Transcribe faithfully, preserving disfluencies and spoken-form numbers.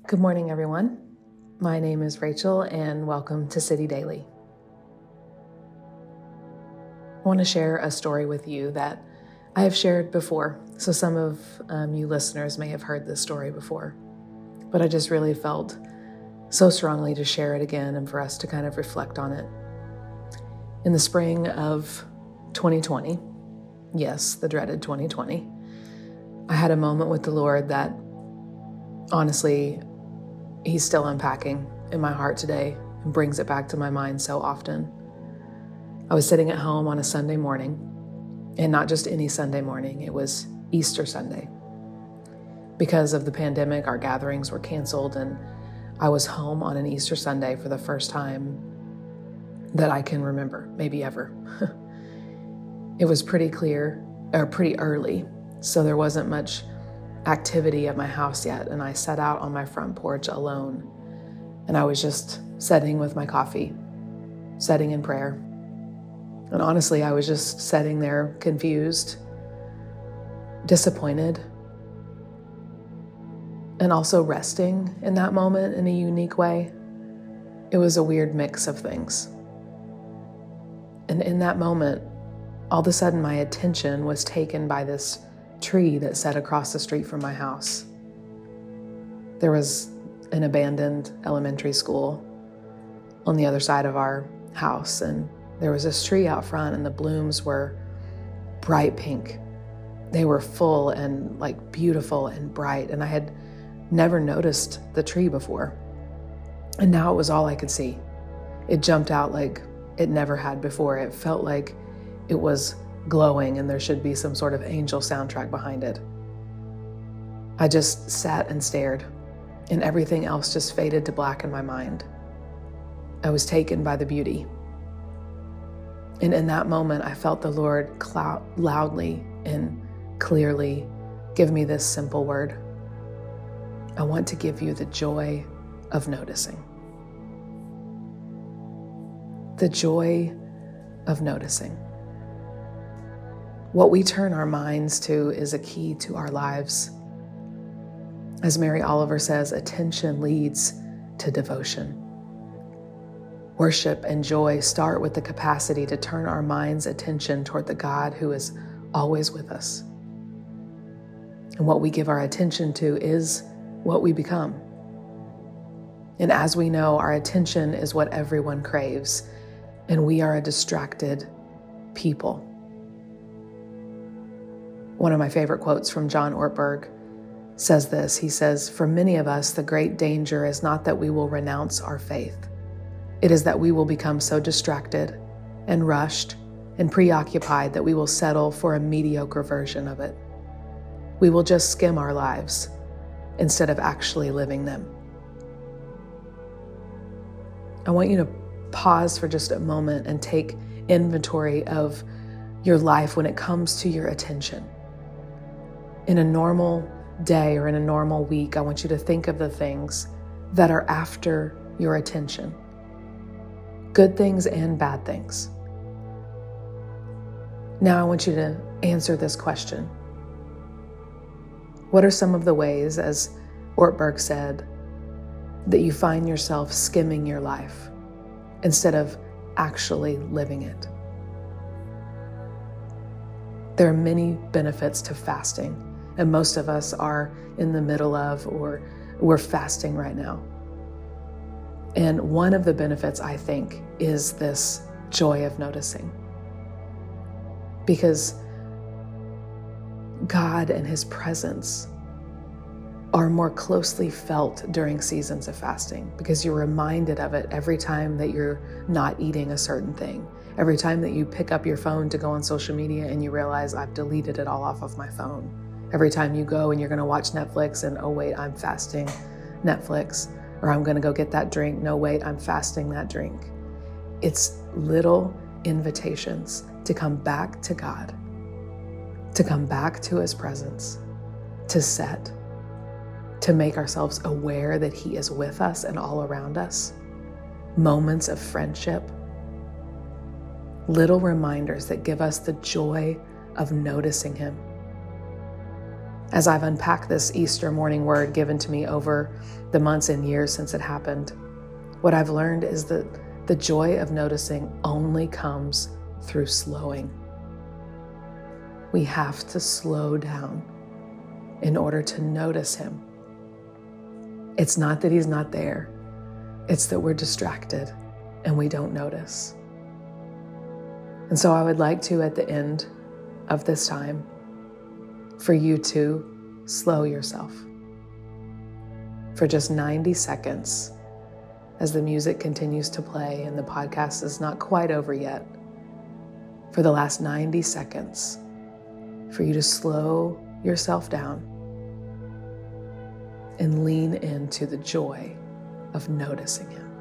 Good morning, everyone. My name is Rachel, and welcome to City Daily. I want to share a story with you that I have shared before, so some of um, you listeners may have heard this story before, but I just really felt so strongly to share it again and for us to kind of reflect on it. In the spring of twenty twenty, yes, the dreaded twenty twenty, I had a moment with the Lord that honestly, He's still unpacking in my heart today and brings it back to my mind so often. I was sitting at home on a Sunday morning, and not just any Sunday morning, it was Easter Sunday. Because of the pandemic, our gatherings were canceled, and I was home on an Easter Sunday for the first time that I can remember, maybe ever. It was pretty clear, or pretty early, so there wasn't much activity at my house yet, and I sat out on my front porch alone, and I was just sitting with my coffee, sitting in prayer. And honestly, I was just sitting there confused, disappointed, and also resting in that moment in a unique way. It was a weird mix of things. And in that moment, all of a sudden my attention was taken by this tree that sat across the street from my house. There was an abandoned elementary school on the other side of our house, and there was this tree out front, and the blooms were bright pink. They were full and like beautiful and bright, and I had never noticed the tree before. And now it was all I could see. It jumped out like it never had before. It felt like it was glowing, and there should be some sort of angel soundtrack behind it. I just sat and stared, and everything else just faded to black in my mind. I was taken by the beauty. And in that moment, I felt the Lord clou- loudly and clearly give me this simple word. I want to give you the joy of noticing. The joy of noticing. What we turn our minds to is a key to our lives. As Mary Oliver says, attention leads to devotion. Worship and joy start with the capacity to turn our mind's attention toward the God who is always with us. And what we give our attention to is what we become. And as we know, our attention is what everyone craves, and we are a distracted people. One of my favorite quotes from John Ortberg says this. He says, "For many of us, the great danger is not that we will renounce our faith. It is that we will become so distracted and rushed and preoccupied that we will settle for a mediocre version of it. We will just skim our lives instead of actually living them." I want you to pause for just a moment and take inventory of your life when it comes to your attention. In a normal day or in a normal week, I want you to think of the things that are after your attention. Good things and bad things. Now I want you to answer this question. What are some of the ways, as Ortberg said, that you find yourself skimming your life instead of actually living it? There are many benefits to fasting, and most of us are in the middle of or we're fasting right now. And one of the benefits, I think, is this joy of noticing. Because God and His presence are more closely felt during seasons of fasting, because you're reminded of it every time that you're not eating a certain thing. Every time that you pick up your phone to go on social media and you realize I've deleted it all off of my phone. Every time you go and you're gonna watch Netflix and, oh wait, I'm fasting Netflix. Or I'm gonna go get that drink. No, wait, I'm fasting that drink. It's little invitations to come back to God, to come back to His presence, to set, to make ourselves aware that He is with us and all around us. Moments of friendship, little reminders that give us the joy of noticing Him. As I've unpacked this Easter morning word given to me over the months and years since it happened, what I've learned is that the joy of noticing only comes through slowing. We have to slow down in order to notice him. It's not that he's not there. It's that we're distracted and we don't notice. And so I would like to, at the end of this time, for you to slow yourself for just ninety seconds as the music continues to play and the podcast is not quite over yet. For the last ninety seconds, for you to slow yourself down and lean into the joy of noticing him.